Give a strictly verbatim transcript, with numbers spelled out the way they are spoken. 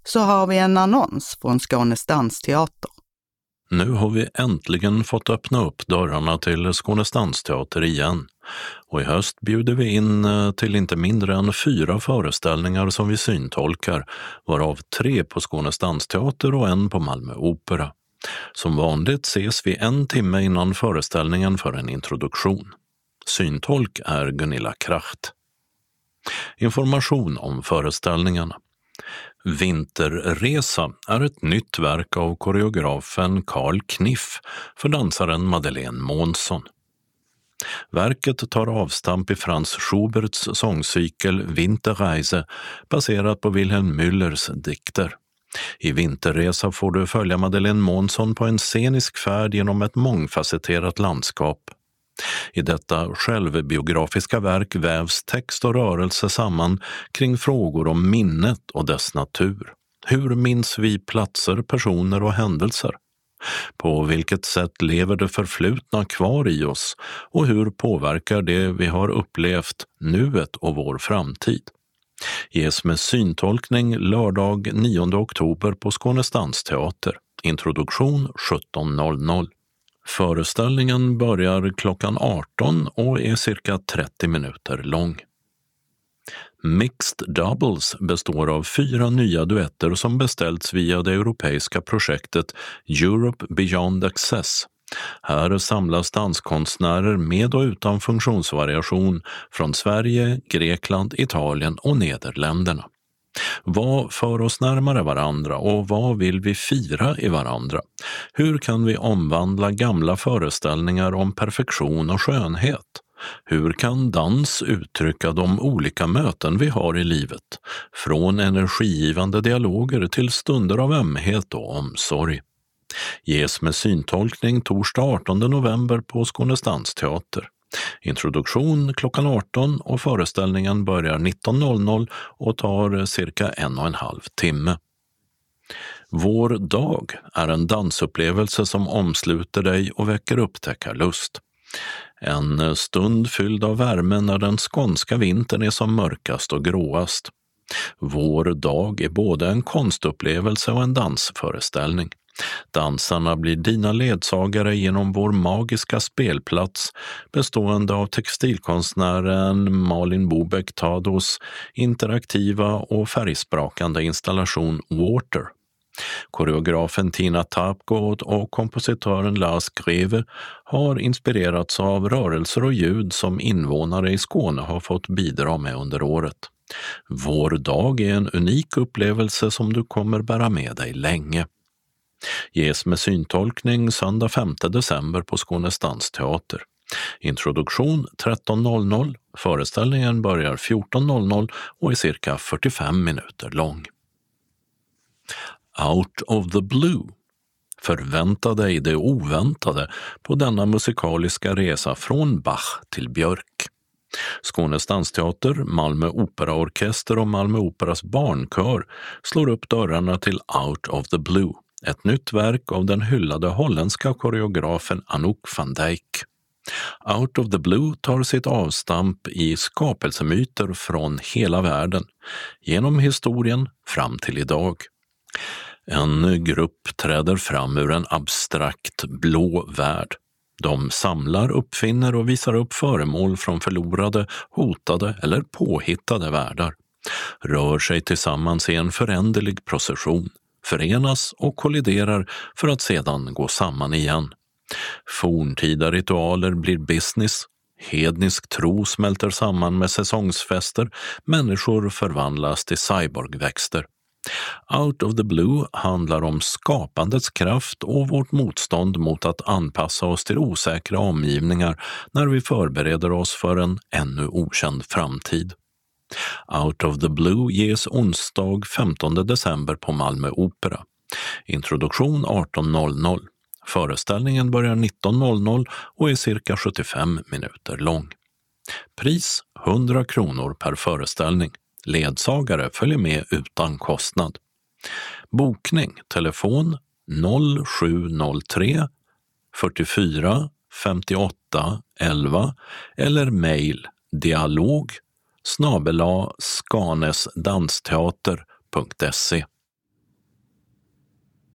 så har vi en annons från Skånes dansteater. Nu har vi äntligen fått öppna upp dörrarna till Skånes dansteater igen. Och i höst bjuder vi in till inte mindre än fyra föreställningar som vi syntolkar, varav tre på Skånes dansteater och en på Malmö opera. Som vanligt ses vi en timme innan föreställningen för en introduktion. Syntolk är Gunilla Kracht. Information om föreställningarna. Vinterresa är ett nytt verk av koreografen Carl Kniff för dansaren Madeleine Månsson. Verket tar avstamp i Franz Schuberts sångcykel Winterreise baserat på Wilhelm Müllers dikter. I Vinterresa får du följa Madeleine Månsson på en scenisk färd genom ett mångfacetterat landskap. I detta självbiografiska verk vävs text och rörelse samman kring frågor om minnet och dess natur. Hur minns vi platser, personer och händelser? På vilket sätt lever det förflutna kvar i oss och hur påverkar det vi har upplevt nuet och vår framtid? Ges med syntolkning lördag nionde oktober på Skånes dansteater. Introduktion sjutton noll noll. Föreställningen börjar klockan arton och är cirka trettio minuter lång. Mixed Doubles består av fyra nya duetter som beställts via det europeiska projektet Europe Beyond Access. Här samlas danskonstnärer med och utan funktionsvariation från Sverige, Grekland, Italien och Nederländerna. Vad för oss närmare varandra och vad vill vi fira i varandra? Hur kan vi omvandla gamla föreställningar om perfektion och skönhet? Hur kan dans uttrycka de olika möten vi har i livet? Från energigivande dialoger till stunder av ömhet och omsorg. Ges med syntolkning torsdag artonde november på Skånes dansteater. Introduktion klockan arton och föreställningen börjar nitton noll noll och tar cirka en och en halv timme. Vår dag är en dansupplevelse som omsluter dig och väcker upptäckarlust. En stund fylld av värme när den skånska vintern är som mörkast och gråast. Vår dag är både en konstupplevelse och en dansföreställning. Dansarna blir dina ledsagare genom vår magiska spelplats bestående av textilkonstnären Malin Bobeck Tados interaktiva och färgsprakande installation Water. Koreografen Tina Tapgård och kompositören Lars Greve har inspirerats av rörelser och ljud som invånare i Skåne har fått bidra med under året. Vår dag är en unik upplevelse som du kommer bära med dig länge. Ges med syntolkning söndag femte december på Skånes dansteater. Introduktion tretton noll noll, föreställningen börjar fjorton noll noll och är cirka fyrtiofem minuter lång. Out of the Blue. Förvänta dig det oväntade på denna musikaliska resa från Bach till Björk. Skånes dansteater, Malmö operaorkester och Malmö operas barnkör slår upp dörrarna till Out of the Blue, ett nytt verk av den hyllade holländska koreografen Anouk van Dijk. Out of the Blue tar sitt avstamp i skapelsemyter från hela världen, genom historien fram till idag. En grupp träder fram ur en abstrakt blå värld. De samlar, uppfinner och visar upp föremål från förlorade, hotade eller påhittade världar. Rör sig tillsammans i en föränderlig procession, förenas och kolliderar för att sedan gå samman igen. Forntida ritualer blir business, hednisk tro smälter samman med säsongsfester, människor förvandlas till cyborgväxter. Out of the Blue handlar om skapandets kraft och vårt motstånd mot att anpassa oss till osäkra omgivningar när vi förbereder oss för en ännu okänd framtid. Out of the Blue ges onsdag femtonde december på Malmö opera. Introduktion arton noll noll. Föreställningen börjar nitton noll noll och är cirka sjuttiofem minuter lång. Pris hundra kronor per föreställning. Ledsagare följer med utan kostnad. Bokning, telefon noll sju noll tre fyrtiofyra femtioåtta elva eller mejl dialog snabel-a skanesdansteater punkt se.